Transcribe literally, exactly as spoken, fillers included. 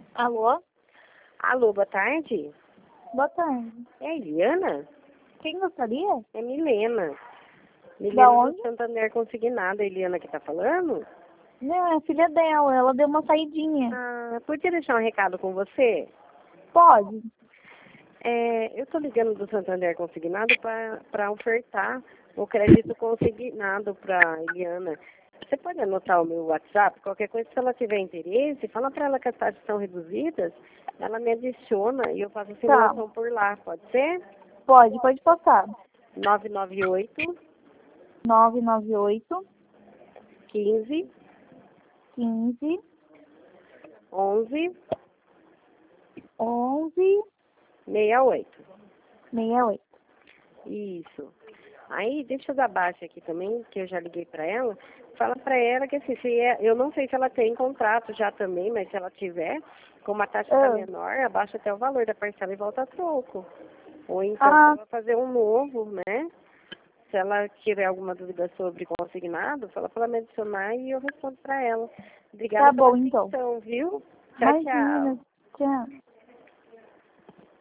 Alô? Alô, boa tarde. Boa tarde. É a Eliana? Quem gostaria? É Milena. Da Milena onde? do Santander Consignado. A Eliana que tá falando? Não, é a filha dela. Ela deu uma saidinha. Ah, podia deixar um recado com você? Pode? É, eu tô ligando do Santander Consignado para ofertar o crédito consignado para Eliana. Você pode anotar o meu WhatsApp? Qualquer coisa, se ela tiver interesse, fala para ela que as taxas são reduzidas, ela me adiciona e eu faço a Tá. simulação por lá, pode ser? Pode, pode passar. nove nove oito, nove nove oito, quinze, quinze, onze, onze, sessenta e oito. sessenta e oito. Isso. Aí, deixa eu dar baixa aqui também, que eu já liguei para ela. Fala para ela que assim, se é, eu não sei se ela tem contrato já também, mas se ela tiver, como a taxa está Ah. menor, abaixa até o valor da parcela e volta a troco. Ou então, Ah, ela fazer um novo, né? Se ela tiver alguma dúvida sobre consignado, fala para ela me adicionar e eu respondo para ela. Obrigada tá pela bom então. atenção, viu? Tchau, Imagina. tchau. Tchau.